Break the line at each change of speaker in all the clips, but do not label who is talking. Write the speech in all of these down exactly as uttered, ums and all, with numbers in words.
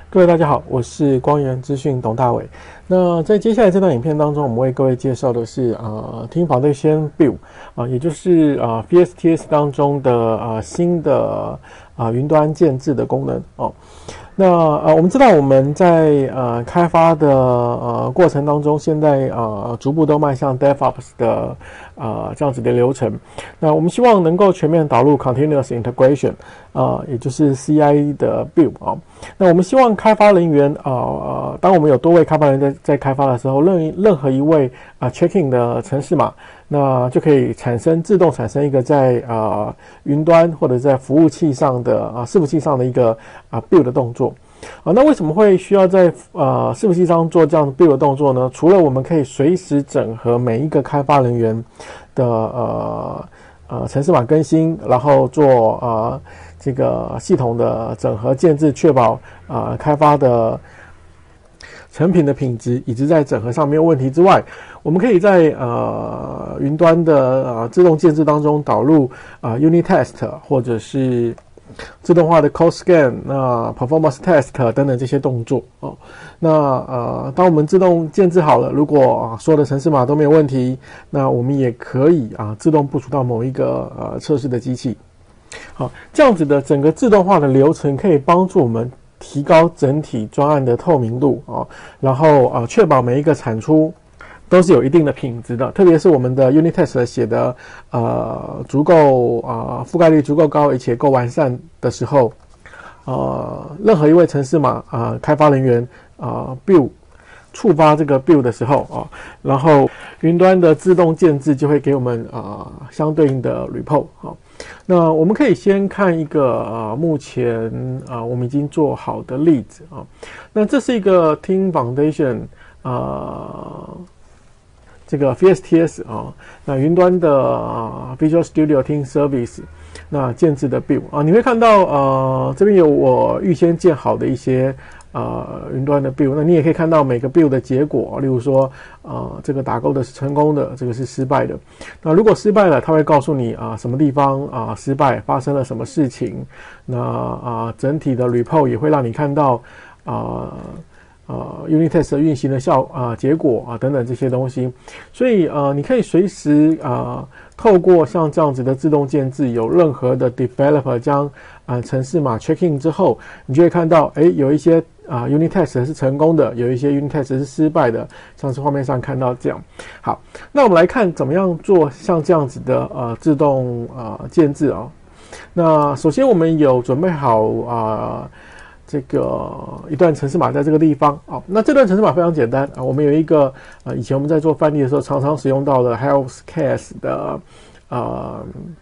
各位大家好，我是光源资讯董大伟。那在接下来这段影片当中，我们为各位介绍的是呃 Team Foundation Build 啊、呃，也就是啊、呃、V S T S 当中的呃新的啊云、呃、端建制的功能哦。那呃，我们知道我们在呃开发的呃过程当中，现在呃逐步都迈向 DevOps 的呃这样子的流程。那我们希望能够全面导入 Continuous Integration， 啊、呃，也就是 C I 的 Build 啊、哦。那我们希望开发人员啊呃，当我们有多位开发人员在在开发的时候，任任何一位啊、呃、checking 的程式码，那就可以产生自动产生一个在啊、呃、云端或者在服务器上的啊伺服器上的一个啊、呃、build 的动作。啊，那为什么会需要在呃伺服器上做这样 build 的动作呢？除了我们可以随时整合每一个开发人员的呃呃程式码更新，然后做呃这个系统的整合建制，确保啊、呃、开发的成品的品质以及在整合上没有问题之外，我们可以在呃云端的呃自动建制当中导入啊、呃、unit test 或者是自动化的 code scan、那 performance test 等等这些动作哦。那呃，当我们自动建制好了，如果、啊、所有的程式码都没有问题，那我们也可以啊自动部署到某一个呃测试的机器。好，这样子的整个自动化的流程可以帮助我们提高整体专案的透明度啊、哦，然后啊确保每一个产出都是有一定的品质的，特别是我们的 unit test 写的呃足够啊、呃、覆盖率足够高，而且够完善的时候，呃，任何一位程式码啊、呃、开发人员啊、呃、build 触发这个 build 的时候啊、呃，然后云端的自动建制就会给我们啊、呃、相对应的 report 啊、哦。那我们可以先看一个啊、呃、目前啊、呃、我们已经做好的例子啊、哦。那这是一个 Team Foundation 啊。呃这个 V S T S 啊，那云端的、呃、Visual Studio Team Service 那建制的 build 啊，你会看到呃这边有我预先建好的一些呃云端的 build， 那你也可以看到每个 build 的结果，例如说呃这个打勾的是成功的，这个是失败的。那如果失败了，它会告诉你啊、呃、什么地方啊、呃、失败，发生了什么事情。那啊、呃、整体的 report 也会让你看到啊。呃呃 unit test 的运行的效啊、呃、结果啊等等这些东西，所以呃你可以随时啊、呃、透过像这样子的自动建制，有任何的 developer 将啊、呃、程式码 check in 之后，你就会看到诶有一些啊、呃、unit test 是成功的，有一些 unit test 是失败的，像是画面上看到这样。好，那我们来看怎么样做像这样子的呃自动啊、呃、建制啊、哦。那首先我们有准备好啊。呃这个一段程式码在这个地方啊、哦，那这段程式码非常简单啊，我们有一个呃，以前我们在做范例的时候常常使用到的 Healthcare 的呃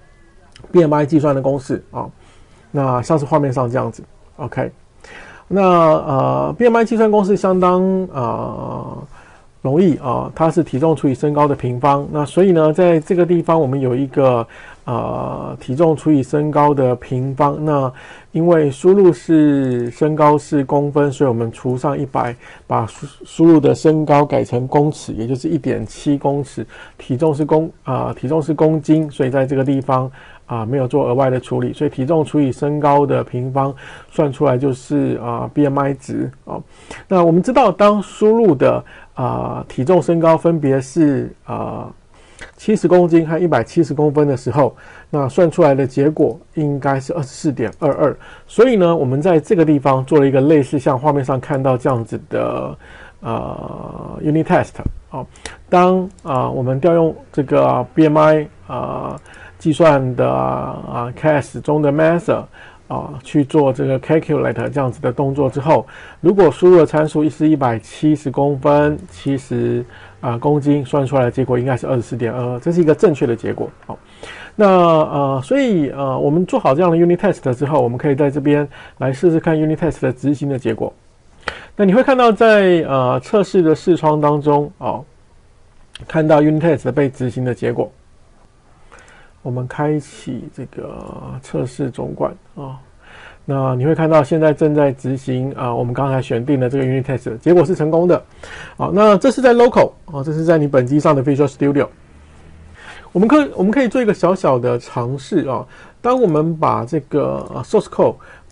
B M I 计算的公式啊、哦，那像是画面上这样子 ，OK， 那呃 B M I 计算公式相当呃容易啊，它是体重除以身高的平方，那所以呢，在这个地方我们有一个呃体重除以身高的平方，那因为输入是身高是公分，所以我们除上一百，把输输入的身高改成公尺，也就是 一点七公尺，体重是公啊、呃、体重是公斤，所以在这个地方啊、呃、没有做额外的处理，所以体重除以身高的平方算出来就是啊、呃、B M I 值啊、哦。那我们知道当输入的啊、呃、体重身高分别是啊七十公斤和一百七十公分的时候，那算出来的结果应该是 二十四点二二。所以呢，我们在这个地方做了一个类似像画面上看到这样子的呃 unit test 啊、哦。当啊、呃、我们调用这个 B M I 啊、呃、计算的啊 C A S 中的 method 啊去做这个 calculate 这样子的动作之后，如果输入的参数是一百七十公分，七十啊公斤，算出来的结果应该是 二十四点二二，这是一个正确的结果。好，那呃所以呃我们做好这样的 unit test 之后，我们可以在这边来试试看 unit test 的执行的结果。那你会看到在呃测试的视窗当中哦，看到 unit test 被执行的结果。我们开启这个测试总管啊、哦，那你会看到现在正在执行啊，我们刚才选定的这个 unit test 结果是成功的。好，那这是在 local 啊、哦，这是在你本机上的 Visual Studio。我们可以我们可以做一个小小的尝试啊，当我们把这个 source code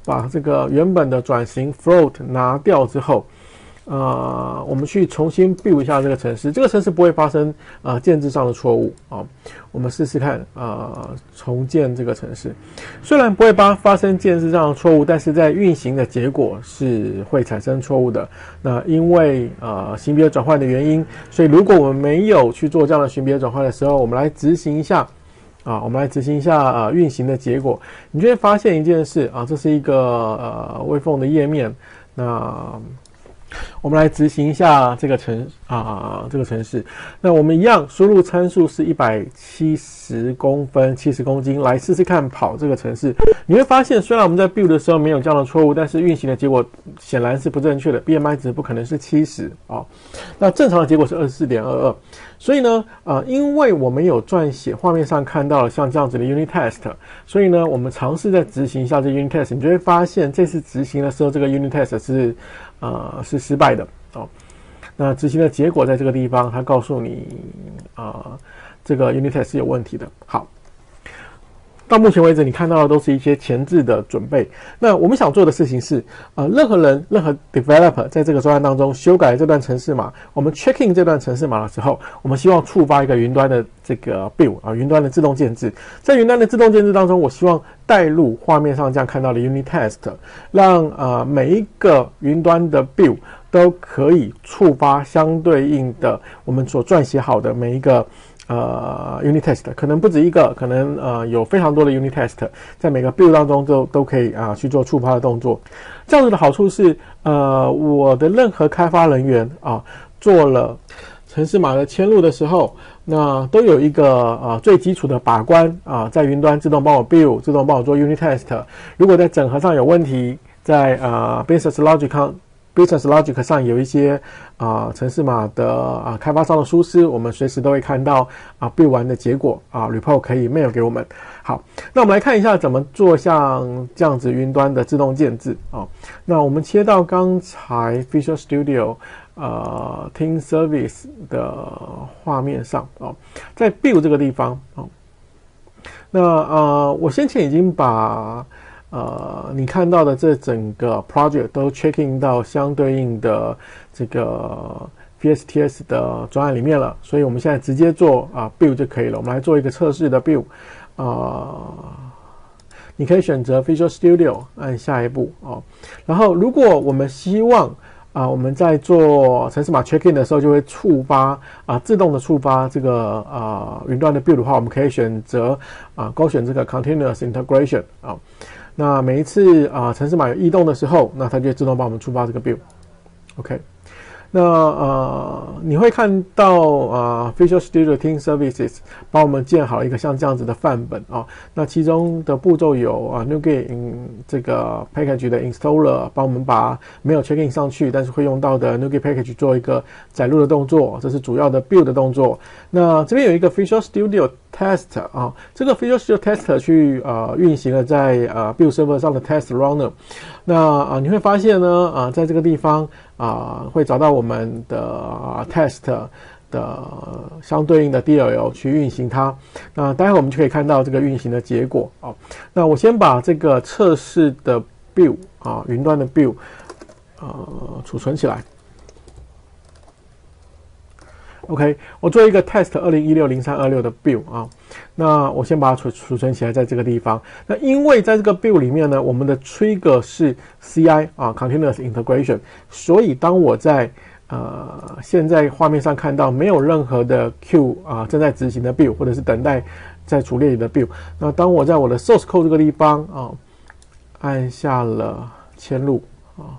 把这个原本的转型 float 拿掉之后，呃，我们去重新 build 一下这个程式，这个程式不会发生呃建制上的错误啊、哦。我们试试看，呃，重建这个程式，虽然不会发发生建制上的错误，但是在运行的结果是会产生错误的。那因为呃型别转换的原因，所以如果我们没有去做这样的型别转换的时候，我们来执行一下。啊，我们来执行一下啊、呃、运行的结果，你就会发现一件事啊，这是一个呃微风的页面。那我们来执行一下这个程啊这个程式。那我们一样输入参数是一百七十公分，七十公斤，来试试看跑这个程式。你会发现，虽然我们在 build 的时候没有这样的错误，但是运行的结果显然是不正确的。B M I 值不可能是七十啊，那正常的结果是 二十四点二二。所以呢，呃，因为我们有撰写，画面上看到了像这样子的 unit test， 所以呢，我们尝试再执行一下这 unit test， 你就会发现这次执行的时候，这个 unit test 是呃是失败的哦。那执行的结果在这个地方，它告诉你啊、呃，这个 unit test 是有问题的。好。到目前为止，你看到的都是一些前置的准备。那我们想做的事情是，呃，任何人、任何 developer 在这个专案当中修改这段程式码，我们 check in 这段程式码的时候，我们希望触发一个云端的这个 build 啊，云端的自动建制。在云端的自动建制当中，我希望带入画面上这样看到的 unit test， 让呃每一个云端的 build 都可以触发相对应的我们所撰写好的每一个。呃 unit test 可能不止一个，可能呃有非常多的 unit test， 在每个 build 当中都都可以啊、呃、去做触发的动作。这样子的好处是，呃，我的任何开发人员啊做了程式码的嵌入的时候，那都有一个呃最基础的把关啊，在云端自动帮我 build， 自动帮我做 unit test。如果在整合上有问题，在呃 business logic business logic 上有一些啊、呃、程式码的啊、呃、开发商的疏失，我们随时都会看到啊 build 完的结果啊 report 可以 mail 给我们。好，那我们来看一下怎么做像这样子云端的自动建制啊。那我们切到刚才 Visual Studio 呃 Team Service 的画面上啊，在 build 这个地方啊。那呃我先前已经把呃，你看到的这整个 project 都 check in 到相对应的这个 V S T S 的专案里面了，所以我们现在直接做啊 build 就可以了。我们来做一个测试的 build， 啊，你可以选择 Visual Studio 按下一步哦。然后，如果我们希望啊我们在做程式码 check in 的时候就会触发啊自动的触发这个啊云端的 build 的话，我们可以选择啊勾选这个 Continuous Integration 啊。那每一次啊、呃、程式码有异动的时候，那它就会自动帮我们触发这个 build。OK， 那呃你会看到啊、呃、Visual Studio Team Services 帮我们建好一个像这样子的范本啊。那其中的步骤有啊 NuGet in 这个 package 的 installer 帮我们把没有 check in 上去，但是会用到的 NuGet package 做一个载入的动作，这是主要的 build 的动作。那这边有一个 Visual Studio Test 啊，这个 Visual Studio Test 去呃运行了在呃 Build Server 上的 Test Runner。那啊、呃、你会发现呢啊、呃、在这个地方啊、呃、会找到我们的、呃、Test 的相对应的 D L L 去运行它。那待会我们就可以看到这个运行的结果啊。那我先把这个测试的 Build 啊云端的 Build 呃储存起来。OK， 我做一个 test 二零一六零三二六的 build 啊，那我先把它储储存起来在这个地方。那因为在这个 build 里面呢，我们的 trigger 是 C I 啊 continuous integration， 所以当我在呃现在画面上看到没有任何的 Q 啊正在执行的 build 或者是等待在主列里的 build， 那当我在我的 source code 这个地方啊按下了嵌入啊。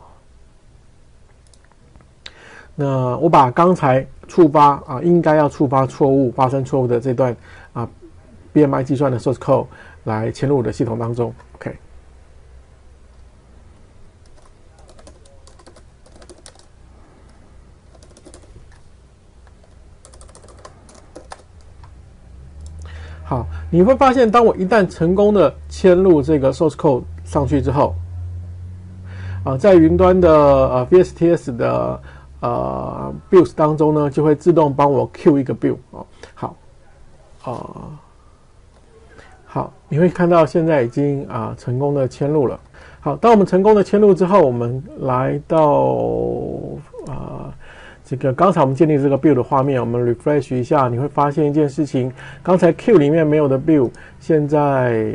那我把刚才触发啊，应该要触发错误、发生错误的这段啊 B M I 计算的 source code 来嵌入我的系统当中。OK， 好，你会发现，当我一旦成功的嵌入这个 source code 上去之后，啊，在云端的呃 V S T S 的呃 build 当中呢，就会自动帮我 Q 一个 build 哦。好，啊、呃，好，你会看到现在已经啊、呃、成功的嵌入了。 好，当我们成功的迁入之后，我们来到啊、呃、这个刚才我们建立这个 build 的画面，我们 refresh 一下，你会发现一件事情，刚才 Q 里面没有的 build， 现在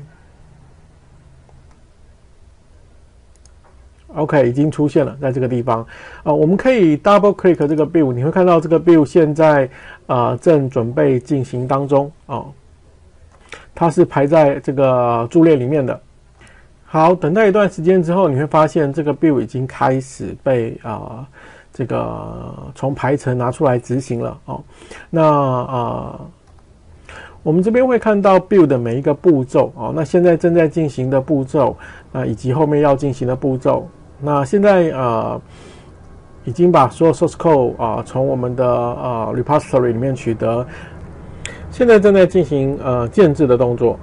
OK 已经出现了，在这个地方啊、呃，我们可以 double click 这个 build， 你会看到这个 build 现在啊、呃、正准备进行当中啊、哦，它是排在这个柱列里面的。好，等待一段时间之后，你会发现这个 build 已经开始被啊、呃、这个从排程拿出来执行了哦。那啊、呃，我们这边会看到 build 的每一个步骤哦。那现在正在进行的步骤啊、呃，以及后面要进行的步骤。那现在啊、呃，已经把所有 source code 啊、呃、从我们的啊、呃、repository 里面取得，现在正在进行呃建制的动作。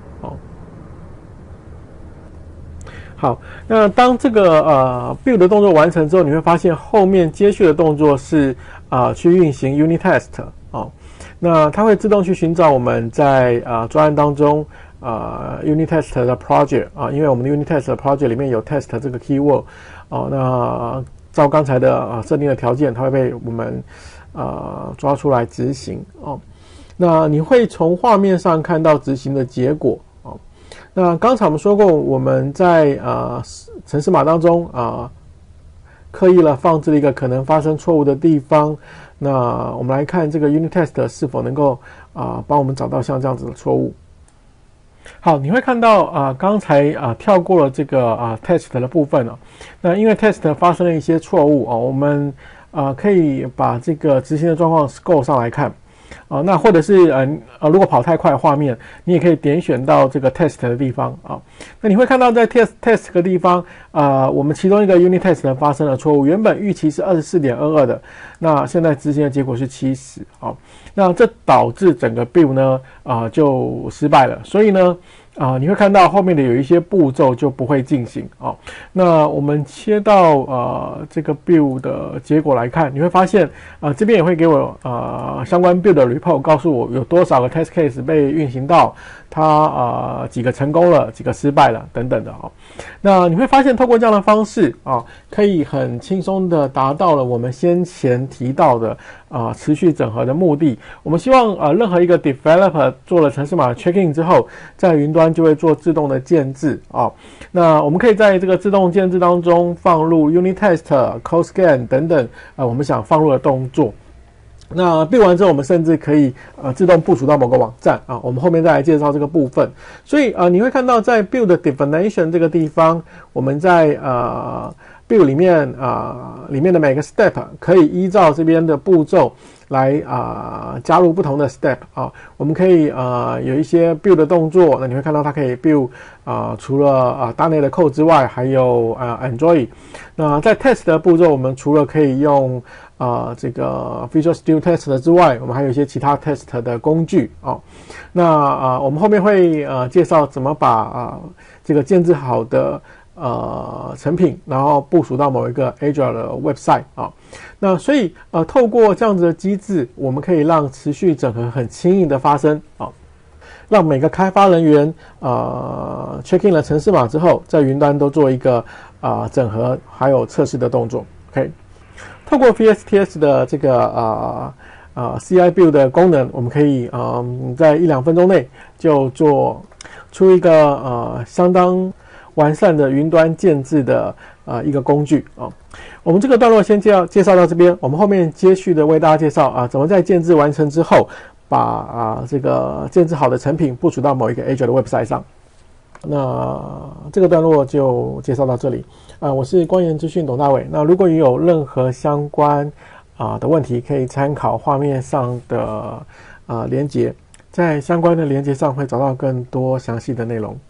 好，那当这个呃 build 的动作完成之后，你会发现后面接续的动作是啊、呃、去运行 unit test 哦，那它会自动去寻找我们在啊、呃、专案当中啊、呃、unit test 的 project 啊、呃，因为我们的 unit test 的 project 里面有 test 这个 keyword 哦，那照刚才的啊、呃、设定的条件，它会被我们呃抓出来执行哦，那你会从画面上看到执行的结果。那刚才我们说过，我们在呃程式码当中啊、呃、刻意了放置了一个可能发生错误的地方。那我们来看这个 unit test 是否能够啊、呃、帮我们找到像这样子的错误。好，你会看到啊、呃、刚才啊、呃、跳过了这个啊、呃、test 的部分了、哦。那因为 test 发生了一些错误啊、哦，我们啊、呃、可以把这个执行的状况 scroll 上来看。啊、呃，那或者是呃呃，如果跑太快画面，你也可以点选到这个 test 的地方啊、哦。那你会看到在 test test 的地方，啊、呃，我们其中一个 unit test 发生了错误，原本预期是 二十四点二二 的，那现在执行的结果是七十，好，那这导致整个 build 呢啊、呃、就失败了，所以呢。啊、呃，你会看到后面的有一些步骤就不会进行啊、哦。那我们切到呃这个 build 的结果来看，你会发现啊、呃、这边也会给我呃相关 build 的 report， 告诉我有多少个 test case 被运行到，它啊、呃、几个成功了，几个失败了等等的啊、哦。那你会发现透过这样的方式啊、哦，可以很轻松的达到了我们先前提到的啊、呃、持续整合的目的。我们希望啊、呃、任何一个 developer 做了程式码 check in 之后，在云端就会做自动的建制啊、哦，那我们可以在这个自动建制当中放入 unit test、code scan 等等啊、呃，我们想放入的动作。那 build 完之后，我们甚至可以呃自动部署到某个网站啊，我们后面再来介绍这个部分。所以呃，你会看到在 build definition 这个地方，我们在呃 build 里面啊、呃、里面的每个 step 可以依照这边的步骤。来啊、呃，加入不同的 step 啊，我们可以呃有一些 build 的动作，那你会看到它可以 build 啊、呃，除了啊大内的 code 之外，还有啊 Android。那在 test 的步骤，我们除了可以用啊、呃、这个 Visual Studio Test 之外，我们还有一些其他 test 的工具啊。那啊、呃，我们后面会呃介绍怎么把啊、呃、这个建制好的。呃，成品，然后部署到某一个 Azure 的 website 啊，那所以呃，透过这样子的机制，我们可以让持续整合很轻易的发生啊，让每个开发人员呃 check in 了程式码之后，在云端都做一个啊、呃、整合还有测试的动作。OK， 透过 V S T S 的这个啊啊、呃、C I build 的功能，我们可以呃在一两分钟内就做出一个呃相当。完善的云端建制的呃一个工具啊、哦，我们这个段落先介绍介绍到这边，我们后面接续的为大家介绍啊，怎么在建制完成之后，把啊这个建制好的成品部署到某一个 Azure 的 website 上。那这个段落就介绍到这里啊，我是光研资讯董大伟。那如果你有任何相关啊的问题，可以参考画面上的啊连结，在相关的连结上会找到更多详细的内容。